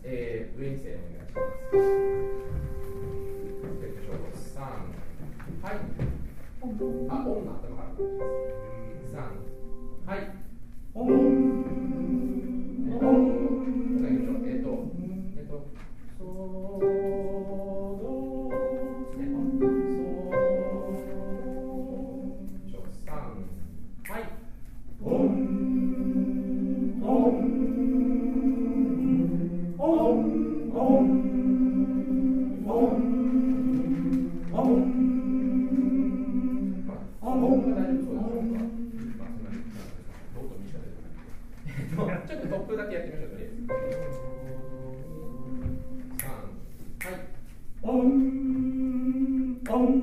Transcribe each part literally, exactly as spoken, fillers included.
えー、上にせお願いします。えっと、さん、はい。あ、オンの頭からお願いします。さん、はい。オン、オン、えっと、えっと、ソ、ドですね。ソ、さん、はい。オン、オン、オン、オン、オン、オン。あ、オンが大丈夫そうです。まあ、そんなに、どうと見せてちょっとトップだけやってみましょう、とりあえず。さん、はい。オン、オン、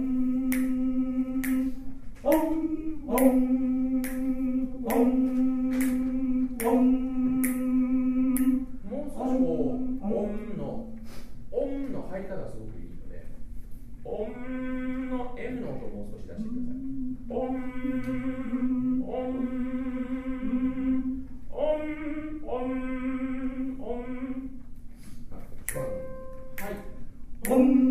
オン、オン、オン、オン。もう少しこう、オンの、オンの入り方がすごくいいので、オンの M の音をもう少し出してください。オン、オン、オン、オン、オン。はい。オン。